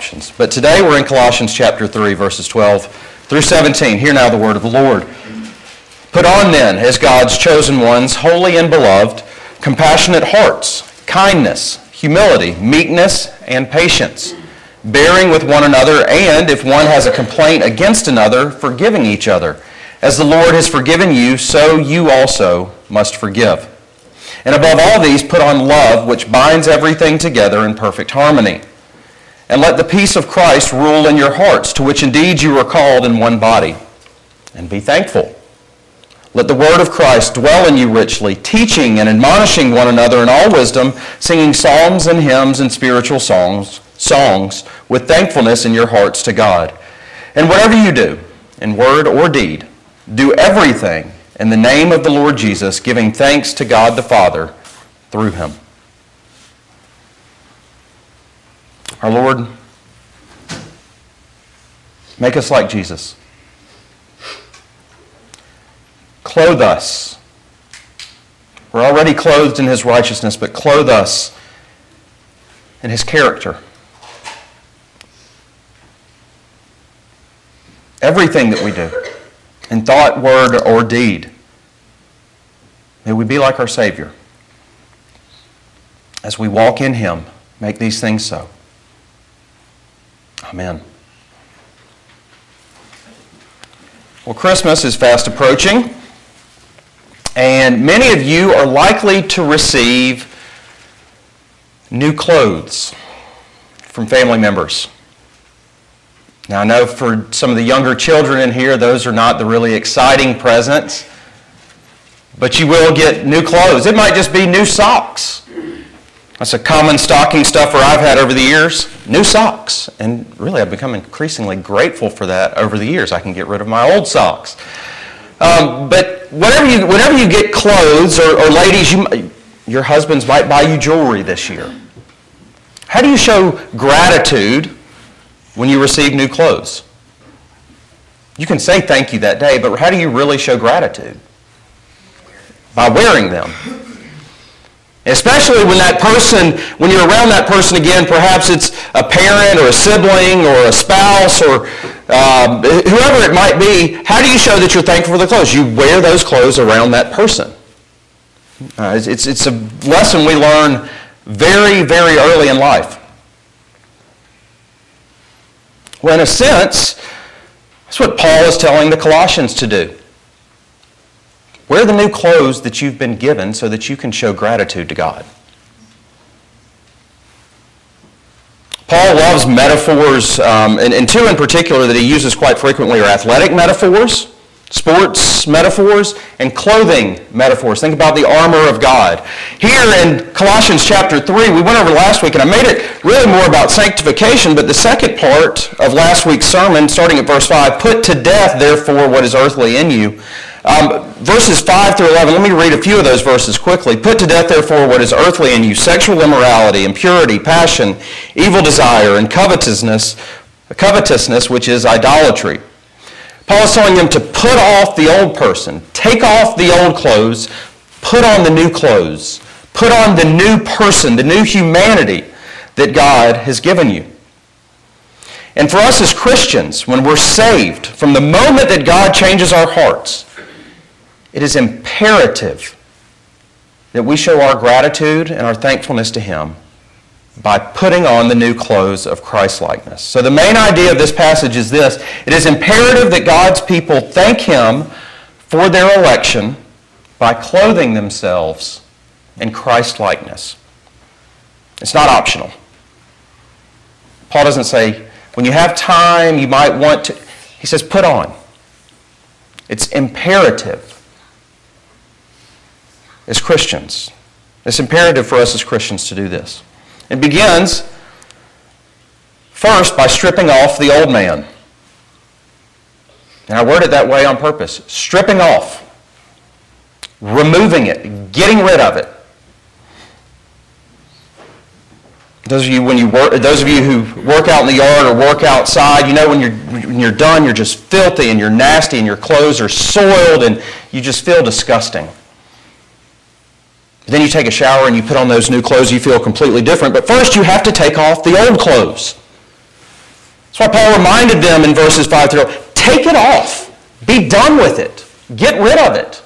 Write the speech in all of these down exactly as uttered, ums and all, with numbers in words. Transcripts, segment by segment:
Colossians. But today we're in Colossians chapter three, verses twelve through seventeen. Hear now the word of the Lord. Put on then, as God's chosen ones, holy and beloved, compassionate hearts, kindness, humility, meekness, and patience, bearing with one another, and if one has a complaint against another, forgiving each other. As the Lord has forgiven you, so you also must forgive. And above all these, put on love, which binds everything together in perfect harmony. And let the peace of Christ rule in your hearts, to which indeed you were called in one body. And be thankful. Let the word of Christ dwell in you richly, teaching and admonishing one another in all wisdom, singing psalms and hymns and spiritual songs, songs with thankfulness in your hearts to God. And whatever you do, in word or deed, do everything in the name of the Lord Jesus, giving thanks to God the Father through him. Our Lord, make us like Jesus. Clothe us. We're already clothed in his righteousness, but clothe us in his character. Everything that we do, in thought, word, or deed, may we be like our Savior. As we walk in him, make these things so. Amen. Well, Christmas is fast approaching, and many of you are likely to receive new clothes from family members. Now, I know for some of the younger children in here, those are not the really exciting presents, but you will get new clothes. It might just be new socks. That's a common stocking stuffer I've had over the years, new socks. And really, I've become increasingly grateful for that over the years. I can get rid of my old socks. Um, but whenever you, whenever you get clothes, or, or ladies, you, your husbands might buy you jewelry this year. How do you show gratitude when you receive new clothes? You can say thank you that day, but how do you really show gratitude? By wearing them. Especially when that person, when you're around that person again, perhaps it's a parent or a sibling or a spouse or um, whoever it might be, how do you show that you're thankful for the clothes? You wear those clothes around that person. Uh, it's, it's a lesson we learn very, very early in life. Well, in a sense, that's what Paul is telling the Colossians to do. Wear the new clothes that you've been given so that you can show gratitude to God. Paul loves metaphors, um, and, and two in particular that he uses quite frequently are athletic metaphors, sports metaphors, and clothing metaphors. Think about the armor of God. Here in Colossians chapter three, we went over last week, and I made it really more about sanctification, but the second part of last week's sermon, starting at verse five, put to death, therefore, what is earthly in you. Um, verses five through eleven, let me read a few of those verses quickly. Put to death, therefore, what is earthly in you, sexual immorality, impurity, passion, evil desire, and covetousness, covetousness, which is idolatry. Paul is telling them to put off the old person, take off the old clothes, put on the new clothes, put on the new person, the new humanity that God has given you. And for us as Christians, when we're saved, from the moment that God changes our hearts, it is imperative that we show our gratitude and our thankfulness to him by putting on the new clothes of Christ-likeness. So the main idea of this passage is this. It is imperative that God's people thank him for their election by clothing themselves in Christ-likeness. It's not optional. Paul doesn't say, when you have time, you might want to. He says, put on. It's imperative as Christians. It's imperative for us as Christians to do this. It begins first by stripping off the old man. And I word it that way on purpose. Stripping off. Removing it. Getting rid of it. Those of you when you work, those of you who work out in the yard or work outside, you know when you're when you're done, you're just filthy and you're nasty and your clothes are soiled and you just feel disgusting. But then you take a shower and you put on those new clothes, you feel completely different. But first you have to take off the old clothes. That's why Paul reminded them in verses five through eight, take it off. Be done with it. Get rid of it.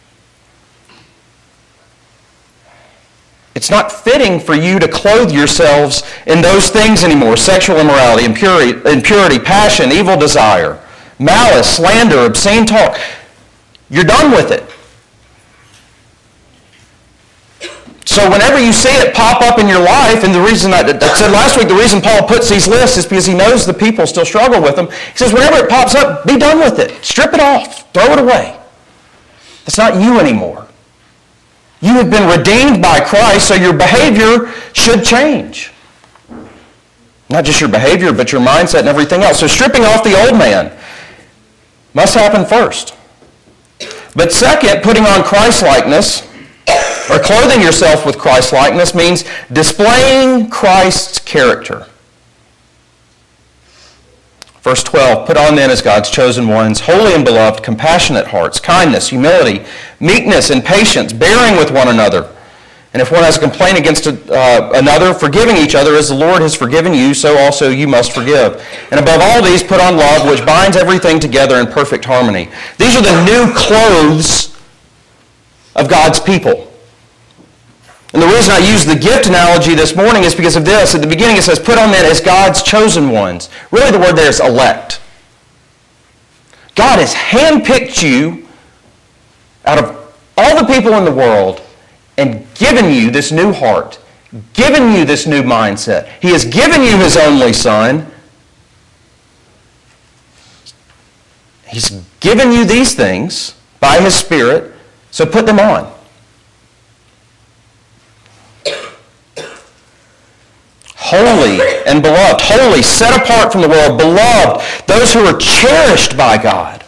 It's not fitting for you to clothe yourselves in those things anymore. Sexual immorality, impurity, impurity, passion, evil desire, malice, slander, obscene talk. You're done with it. So whenever you see it pop up in your life, and the reason I, I said last week, the reason Paul puts these lists is because he knows the people still struggle with them. He says whenever it pops up, be done with it. Strip it off. Throw it away. It's not you anymore. You have been redeemed by Christ, so your behavior should change. Not just your behavior, but your mindset and everything else. So stripping off the old man must happen first. But second, putting on Christ-likeness, or clothing yourself with Christ-likeness, means displaying Christ's character. Verse twelve, put on then as God's chosen ones, holy and beloved, compassionate hearts, kindness, humility, meekness, and patience, bearing with one another. And if one has a complaint against uh, another, forgiving each other as the Lord has forgiven you, so also you must forgive. And above all these, put on love, which binds everything together in perfect harmony. These are the new clothes of God's people. And the reason I use the gift analogy this morning is because of this. At the beginning it says, put on then as God's chosen ones. Really the word there is elect. God has handpicked you out of all the people in the world and given you this new heart, given you this new mindset. He has given you His only Son. He's given you these things by His Spirit, so put them on. Holy and beloved. Holy, set apart from the world. Beloved, those who are cherished by God.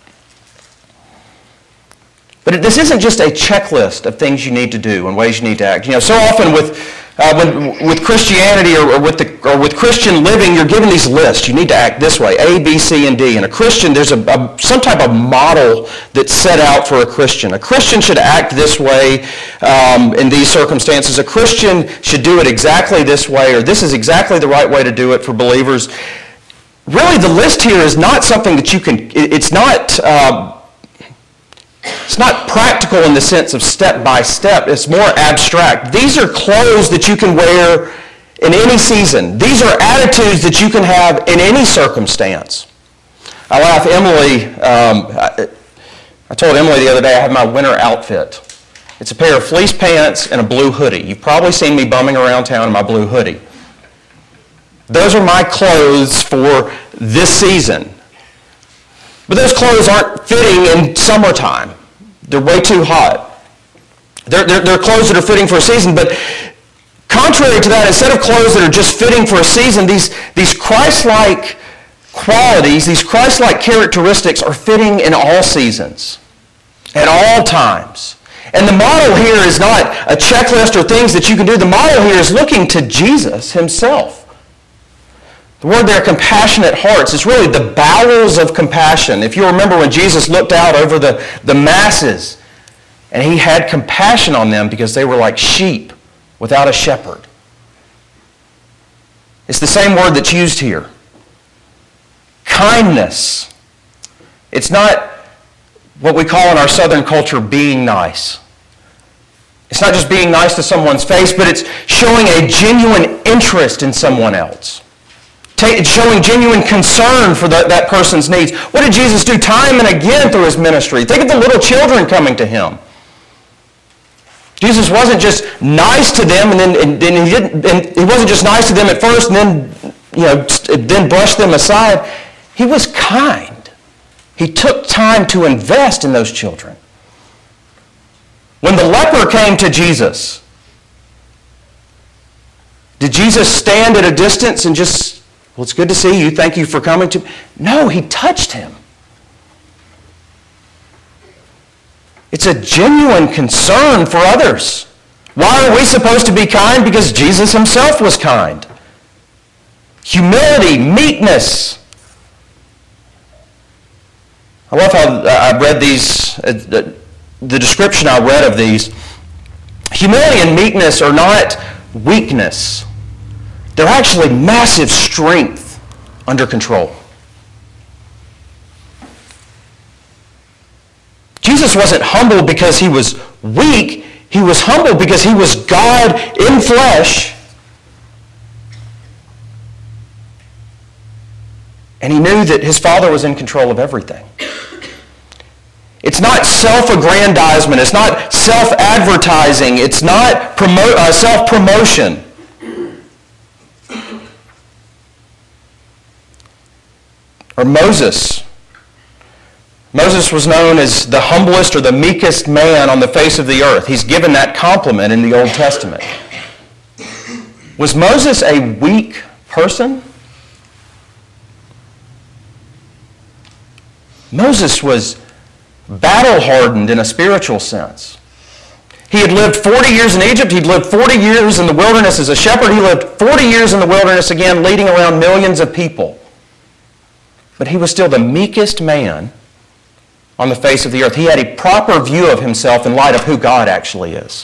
But this isn't just a checklist of things you need to do and ways you need to act. You know, so often with uh, when, with Christianity or, or with the or with Christian living, you're given these lists. You need to act this way: A, B, C, and D. And a Christian, there's a, a some type of model that's set out for a Christian. A Christian should act this way um, in these circumstances. A Christian should do it exactly this way, or this is exactly the right way to do it for believers. Really, the list here is not something that you can. It, it's not. Uh, It's not practical in the sense of step by step. It's more abstract. These are clothes that you can wear in any season. These are attitudes that you can have in any circumstance. I laugh, Emily, um, I, I told Emily the other day I have my winter outfit. It's a pair of fleece pants and a blue hoodie. You've probably seen me bumming around town in my blue hoodie. Those are my clothes for this season. But those clothes aren't fitting in summertime. They're way too hot. They're, they're, they're clothes that are fitting for a season, but contrary to that, instead of clothes that are just fitting for a season, these, these Christ-like qualities, these Christ-like characteristics are fitting in all seasons, at all times. And the model here is not a checklist or things that you can do. The model here is looking to Jesus Himself. The word there, compassionate hearts, is really the bowels of compassion. If you remember when Jesus looked out over the, the masses, and He had compassion on them because they were like sheep without a shepherd. It's the same word that's used here. Kindness. It's not what we call in our Southern culture being nice. It's not just being nice to someone's face, but it's showing a genuine interest in someone else. It's showing genuine concern for the, that person's needs. What did Jesus do time and again through His ministry? Think of the little children coming to Him. Jesus wasn't just nice to them, and then and, and he didn't. And He wasn't just nice to them at first, and then you know, then brushed them aside. He was kind. He took time to invest in those children. When the leper came to Jesus, did Jesus stand at a distance and just, well, it's good to see you, thank you for coming to me? No, He touched him. It's a genuine concern for others. Why are we supposed to be kind? Because Jesus Himself was kind. Humility, meekness. I love how I read these, uh, the description I read of these. Humility and meekness are not weakness. They're actually massive strength under control. Jesus wasn't humble because he was weak. He was humble because he was God in flesh. And he knew that his Father was in control of everything. It's not self-aggrandizement. It's not self-advertising. It's not promo- uh, self-promotion. Or Moses. Moses was known as the humblest or the meekest man on the face of the earth. He's given that compliment in the Old Testament. Was Moses a weak person? Moses was battle-hardened in a spiritual sense. He had lived forty years in Egypt. He'd lived forty years in the wilderness as a shepherd. He lived forty years in the wilderness again, leading around millions of people. But he was still the meekest man on the face of the earth. He had a proper view of himself in light of who God actually is.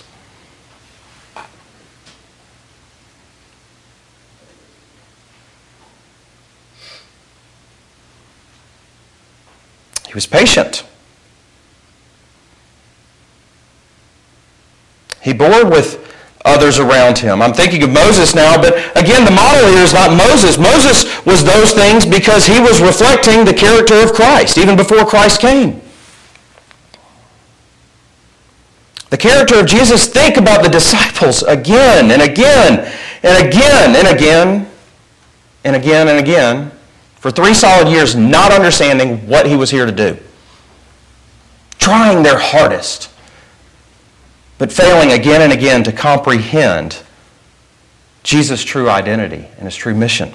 He was patient. He bore with others around him. I'm thinking of Moses now, but again, the model here is not Moses. Moses was those things because he was reflecting the character of Christ, even before Christ came. The character of Jesus, think about the disciples again and again and again and again and again and again for three solid years, not understanding what he was here to do. Trying their hardest, but failing again and again to comprehend Jesus' true identity and his true mission.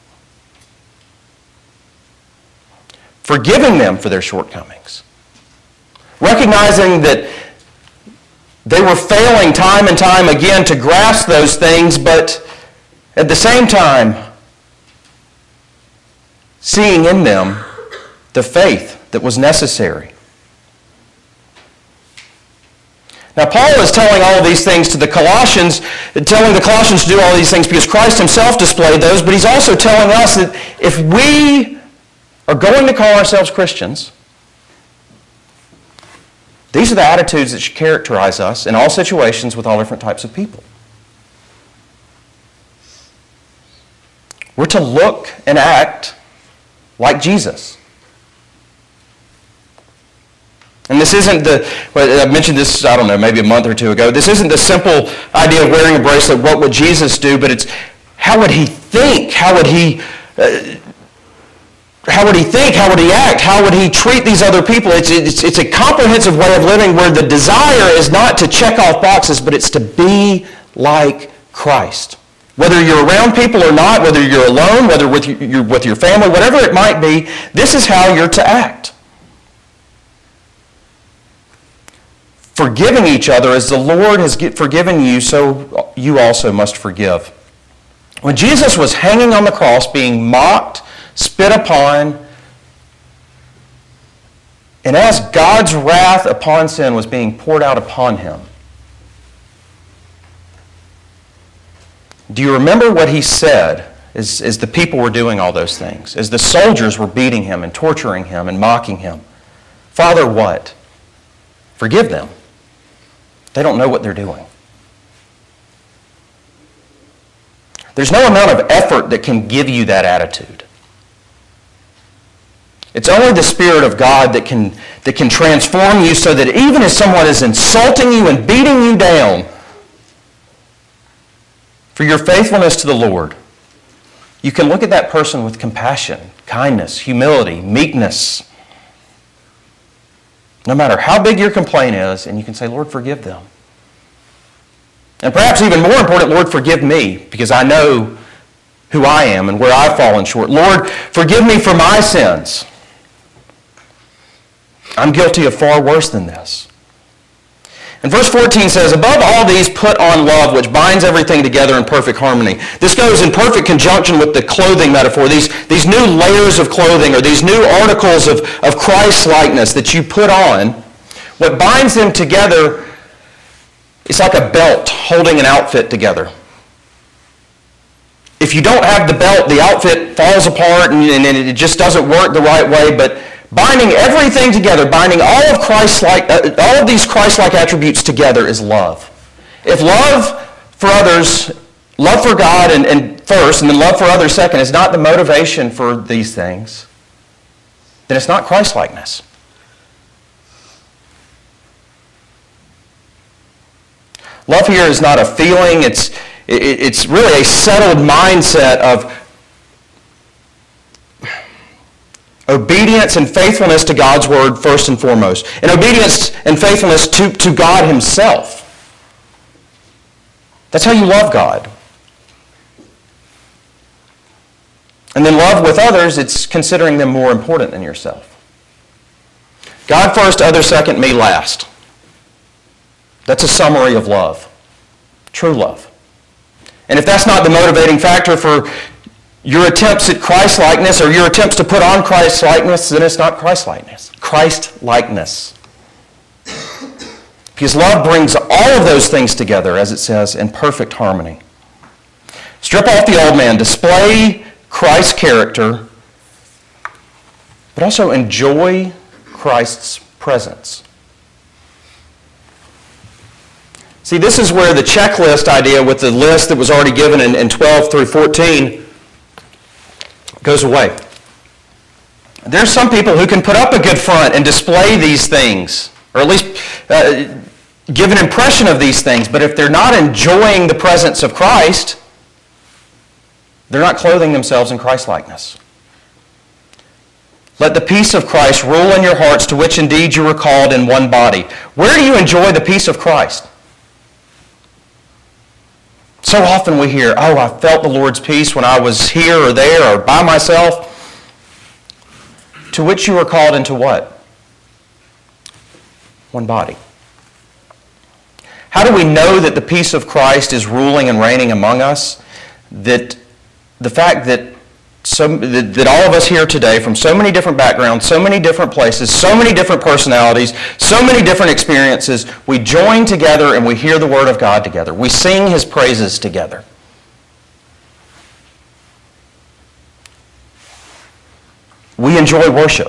Forgiving them for their shortcomings. Recognizing that they were failing time and time again to grasp those things, but at the same time, seeing in them the faith that was necessary. Now, Paul is telling all of these things to the Colossians, telling the Colossians to do all these things because Christ himself displayed those, but he's also telling us that if we are going to call ourselves Christians, these are the attitudes that should characterize us in all situations with all different types of people. We're to look and act like Jesus. And this isn't the, well, I mentioned this, I don't know, maybe a month or two ago. This isn't the simple idea of wearing a bracelet, what would Jesus do, but it's how would he think? How would he, uh, how would he think? How would he act? How would he treat these other people? It's, it's, it's a comprehensive way of living where the desire is not to check off boxes, but it's to be like Christ. Whether you're around people or not, whether you're alone, whether with your, you're with your family, whatever it might be, this is how you're to act. Forgiving each other as the Lord has forgiven you, so you also must forgive. When Jesus was hanging on the cross, being mocked, spit upon, and as God's wrath upon sin was being poured out upon him, do you remember what he said as, as the people were doing all those things? As the soldiers were beating him and torturing him and mocking him? Father, what? Forgive them. They don't know what they're doing. There's no amount of effort that can give you that attitude. It's only the Spirit of God that can, that can transform you so that even if someone is insulting you and beating you down for your faithfulness to the Lord, you can look at that person with compassion, kindness, humility, meekness, no matter how big your complaint is, and you can say, Lord, forgive them. And perhaps even more important, Lord, forgive me, because I know who I am and where I've fallen short. Lord, forgive me for my sins. I'm guilty of far worse than this. And verse fourteen says, above all these put on love, which binds everything together in perfect harmony. This goes in perfect conjunction with the clothing metaphor. These, these new layers of clothing or these new articles of, of Christ-likeness that you put on, what binds them together is like a belt holding an outfit together. if you don't have the belt, the outfit falls apart and, and it just doesn't work the right way. But binding everything together, binding all of Christ-like, uh, all of these Christ-like attributes together is love. If love for others, love for God and, and first, and then love for others second, is not the motivation for these things, then it's not Christ-likeness. Love here is not a feeling. It's, it, it's really a settled mindset of obedience and faithfulness to God's word first and foremost. And obedience and faithfulness to, to God himself. That's how you love God. And then love with others, it's considering them more important than yourself. God first, others second, me last. That's a summary of love. True love. And if that's not the motivating factor for your attempts at Christ-likeness or your attempts to put on Christ-likeness, then it's not Christ-likeness. Christ-likeness. Because love brings all of those things together, as it says, in perfect harmony. Strip off the old man, display Christ's character, but also enjoy Christ's presence. See, this is where the checklist idea with the list that was already given in, in twelve through fourteen goes away. There's some people who can put up a good front and display these things, or at least uh, give an impression of these things, but if they're not enjoying the presence of Christ, they're not clothing themselves in Christ-likeness. Let the peace of Christ rule in your hearts, to which indeed you were called in one body. Where do you enjoy the peace of Christ? So often we hear, oh, I felt the Lord's peace when I was here or there or by myself. To which you were called into what? One body. How do we know that the peace of Christ is ruling and reigning among us? That the fact that, so, that, that all of us here today, from so many different backgrounds, so many different places, so many different personalities, so many different experiences, we join together and we hear the Word of God together. We sing His praises together. We enjoy worship.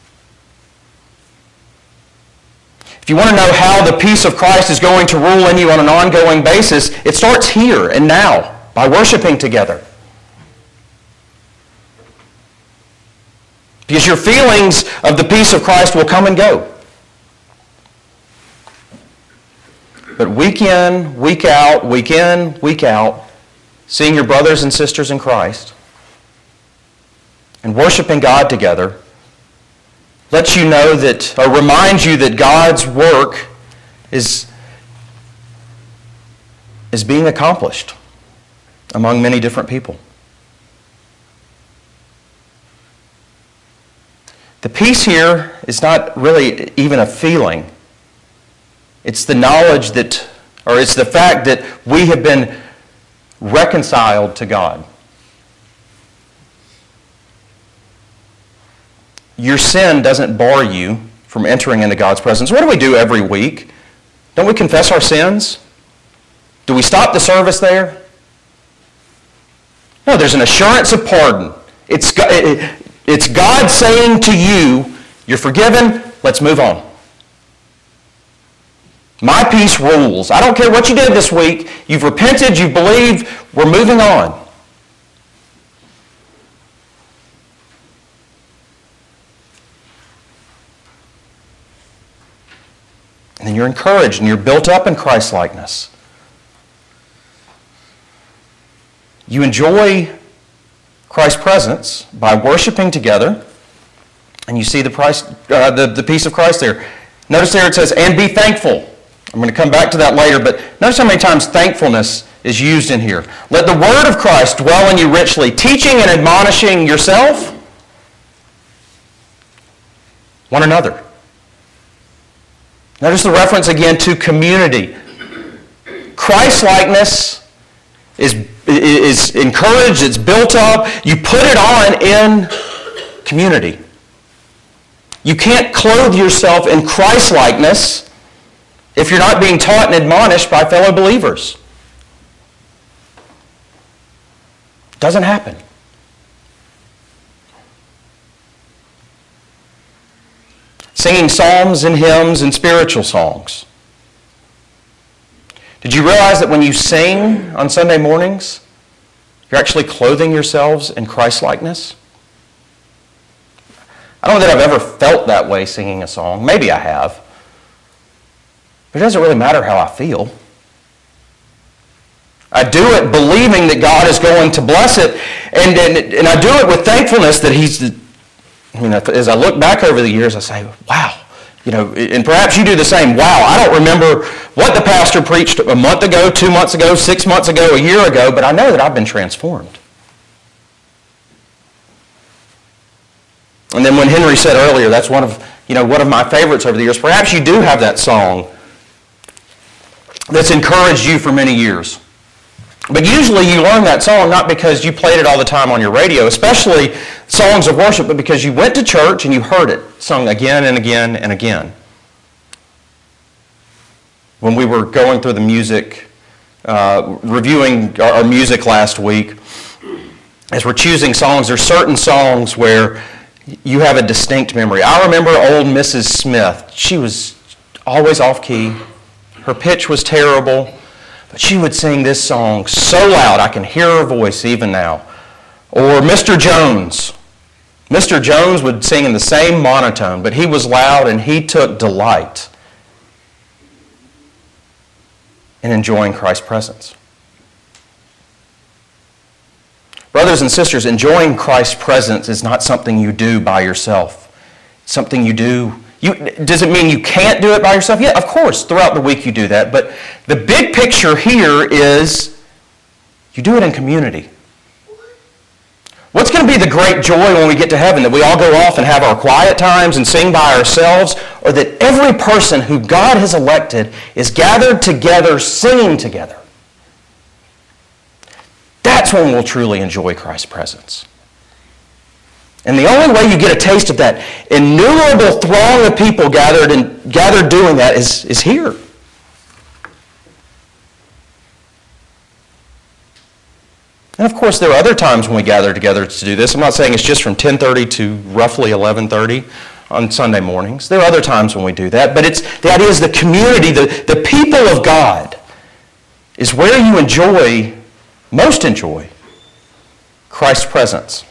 If you want to know how the peace of Christ is going to rule in you on an ongoing basis, it starts here and now by worshiping together. Because your feelings of the peace of Christ will come and go. But week in, week out, week in, week out, seeing your brothers and sisters in Christ and worshiping God together lets you know that, or reminds you that God's work is, is being accomplished among many different people. The peace here is not really even a feeling. It's the knowledge that, or it's the fact that we have been reconciled to God. Your sin doesn't bar you from entering into God's presence. What do we do every week? Don't we confess our sins? Do we stop the service there? No, there's an assurance of pardon. It's it, It's God saying to you, you're forgiven, let's move on. My peace rules. I don't care what you did this week. You've repented, you've believed, we're moving on. And then you're encouraged and you're built up in Christ-likeness. You enjoy Christ's presence by worshiping together, and you see the, price, uh, the, the peace of Christ there. Notice there it says, and be thankful. I'm going to come back to that later, but notice how many times thankfulness is used in here. Let the word of Christ dwell in you richly, teaching and admonishing yourself, one another. Notice the reference again to community. Christ-likeness is, is encouraged, it's built up. You put it on in community. You can't clothe yourself in Christ-likeness if you're not being taught and admonished by fellow believers. Doesn't happen. Singing psalms and hymns and spiritual songs. Did you realize that when you sing on Sunday mornings, you're actually clothing yourselves in Christ-likeness? I don't know that I've ever felt that way singing a song. Maybe I have. But it doesn't really matter how I feel. I do it believing that God is going to bless it, and, and, and I do it with thankfulness that He's the, I mean, as I look back over the years, I say, wow. You know, and perhaps you do the same. Wow, I don't remember what the pastor preached a month ago, two months ago, six months ago, a year ago, but I know that I've been transformed. And then when Henry said earlier, that's one of, you know, one of my favorites over the years. Perhaps you do have that song that's encouraged you for many years. But usually you learn that song not because you played it all the time on your radio, especially songs of worship, but because you went to church and you heard it sung again and again and again. When we were going through the music, uh, reviewing our, our music last week, as we're choosing songs, there's certain songs where you have a distinct memory. I remember old Missus Smith. She was always off key. Her pitch was terrible. But she would sing this song so loud, I can hear her voice even now. Or Mister Jones. Mister Jones would sing in the same monotone, but he was loud and he took delight in enjoying Christ's presence. Brothers and sisters, enjoying Christ's presence is not something you do by yourself. It's something you do. You, does it mean you can't do it by yourself? Yeah, of course, throughout the week you do that. But the big picture here is you do it in community. What's going to be the great joy when we get to heaven? That we all go off and have our quiet times and sing by ourselves? Or that every person who God has elected is gathered together singing together? That's when we'll truly enjoy Christ's presence. And the only way you get a taste of that innumerable throng of people gathered and gathered doing that is, is here. And of course, there are other times when we gather together to do this. I'm not saying it's just from ten thirty to roughly eleven thirty on Sunday mornings. There are other times when we do that. But it's the idea is the community, the, the people of God, is where you enjoy, most enjoy, Christ's presence.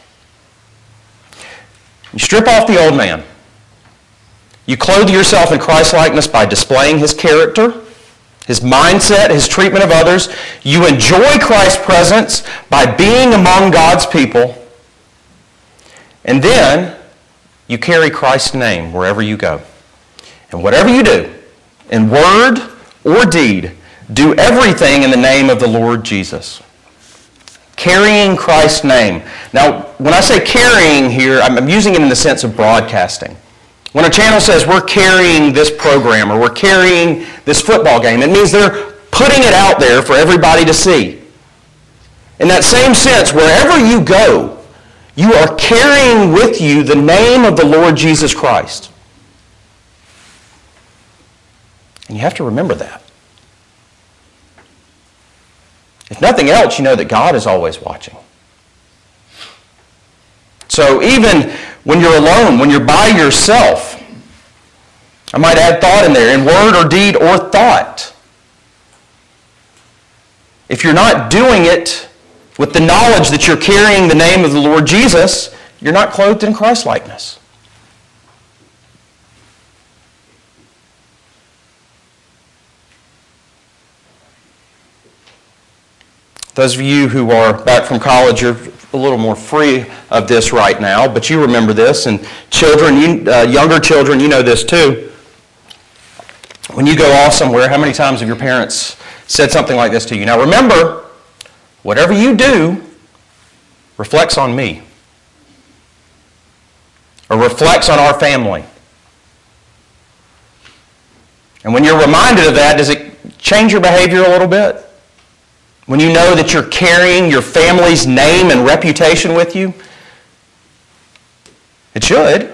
You strip off the old man. You clothe yourself in Christ-likeness by displaying His character, His mindset, His treatment of others. You enjoy Christ's presence by being among God's people. And then you carry Christ's name wherever you go. And whatever you do, in word or deed, do everything in the name of the Lord Jesus. Carrying Christ's name. Now, when I say carrying here, I'm using it in the sense of broadcasting. When a channel says we're carrying this program or we're carrying this football game, it means they're putting it out there for everybody to see. In that same sense, wherever you go, you are carrying with you the name of the Lord Jesus Christ. And you have to remember that. If nothing else, you know that God is always watching. So even when you're alone, when you're by yourself, I might add thought in there, in word or deed or thought. If you're not doing it with the knowledge that you're carrying the name of the Lord Jesus, you're not clothed in Christ-likeness. Those of you who are back from college are a little more free of this right now, but you remember this, and children, you, uh, younger children, you know this too. When you go off somewhere, how many times have your parents said something like this to you? Now remember, whatever you do reflects on me, or reflects on our family. And when you're reminded of that, does it change your behavior a little bit? When you know that you're carrying your family's name and reputation with you? It should.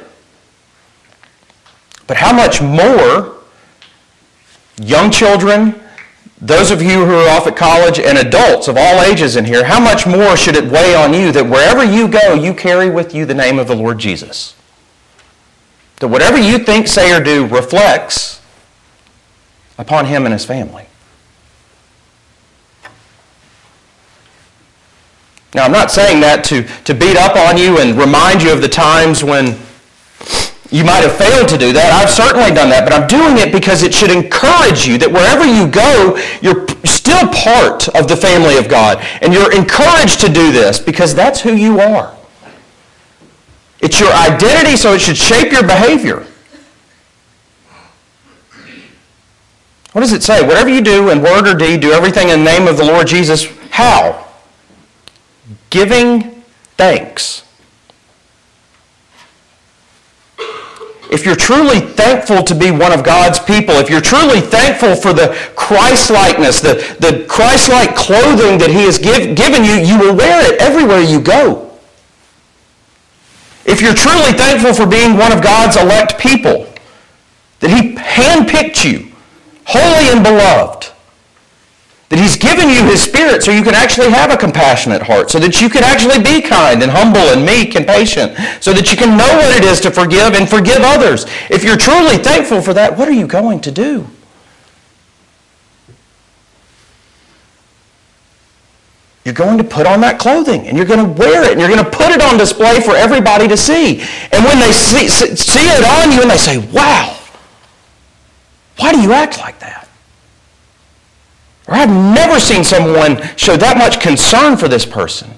But how much more young children, those of you who are off at college and adults of all ages in here, how much more should it weigh on you that wherever you go, you carry with you the name of the Lord Jesus? That whatever you think, say, or do reflects upon him and his family. Now, I'm not saying that to, to beat up on you and remind you of the times when you might have failed to do that. I've certainly done that, but I'm doing it because it should encourage you that wherever you go, you're still part of the family of God. And you're encouraged to do this because that's who you are. It's your identity, so it should shape your behavior. What does it say? Whatever you do in word or deed, do everything in the name of the Lord Jesus. How? Giving thanks. If you're truly thankful to be one of God's people, if you're truly thankful for the Christ-likeness, the, the Christ-like clothing that he has give, given you, you will wear it everywhere you go. If you're truly thankful for being one of God's elect people, that he handpicked you, holy and beloved, that he's given you his Spirit so you can actually have a compassionate heart, so that you can actually be kind and humble and meek and patient, so that you can know what it is to forgive and forgive others. If you're truly thankful for that, what are you going to do? You're going to put on that clothing, and you're going to wear it, and you're going to put it on display for everybody to see. And when they see, see it on you and they say, wow, why do you act like that? Or I've never seen someone show that much concern for this person.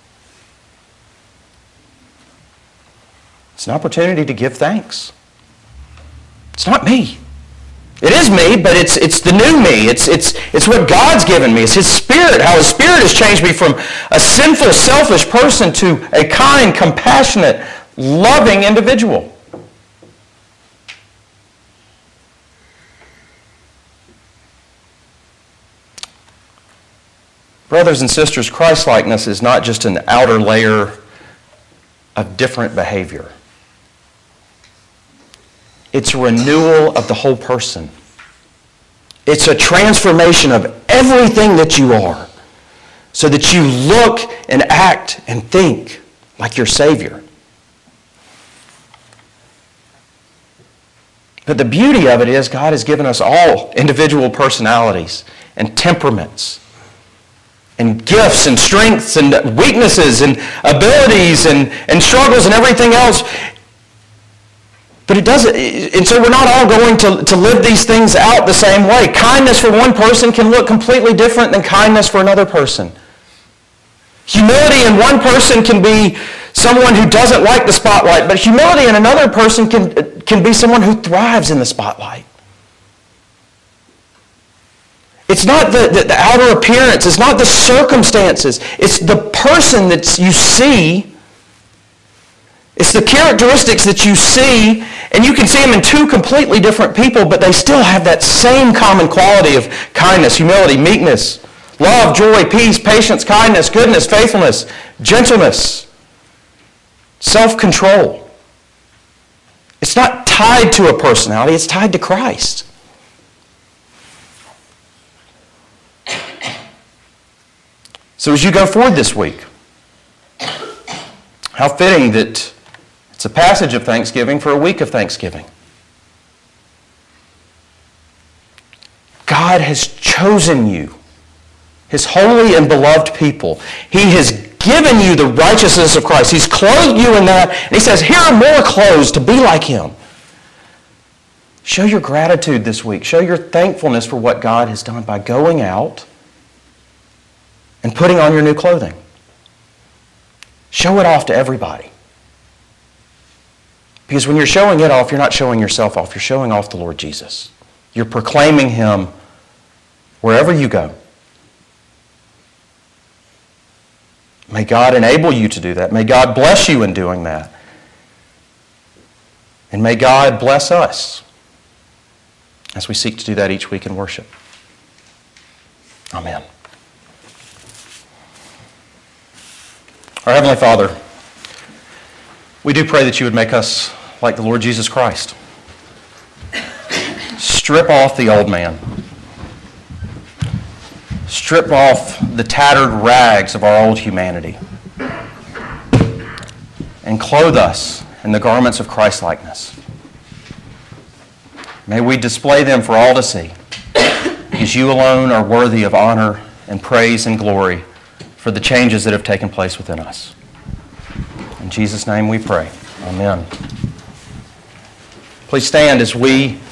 It's an opportunity to give thanks. It's not me. It is me, but it's it's the new me. It's it's it's what God's given me. It's his Spirit, how his Spirit has changed me from a sinful, selfish person to a kind, compassionate, loving individual. Brothers and sisters, Christ-likeness is not just an outer layer of different behavior. It's a renewal of the whole person. It's a transformation of everything that you are so that you look and act and think like your Savior. But the beauty of it is God has given us all individual personalities and temperaments and gifts and strengths and weaknesses and abilities and, and struggles and everything else. But it doesn't, and so we're not all going to, to live these things out the same way. Kindness for one person can look completely different than kindness for another person. Humility in one person can be someone who doesn't like the spotlight, but humility in another person can, can be someone who thrives in the spotlight. It's not the, the, the outer appearance. It's not the circumstances. It's the person that you see. It's the characteristics that you see, and you can see them in two completely different people, but they still have that same common quality of kindness, humility, meekness, love, joy, peace, patience, kindness, goodness, faithfulness, gentleness, self-control. It's not tied to a personality. It's tied to Christ. So as you go forward this week, how fitting that it's a passage of Thanksgiving for a week of Thanksgiving. God has chosen you, his holy and beloved people. He has given you the righteousness of Christ. He's clothed you in that, and he says, here are more clothes to be like him. Show your gratitude this week. Show your thankfulness for what God has done by going out and putting on your new clothing. Show it off to everybody. Because when you're showing it off, you're not showing yourself off. You're showing off the Lord Jesus. You're proclaiming him wherever you go. May God enable you to do that. May God bless you in doing that. And may God bless us as we seek to do that each week in worship. Amen. Our Heavenly Father, we do pray that you would make us like the Lord Jesus Christ. Strip off the old man. strip off the tattered rags of our old humanity and clothe us in the garments of Christ-likeness. May we display them for all to see, because you alone are worthy of honor and praise and glory for the changes that have taken place within us. In Jesus' name we pray. Amen. Please stand as we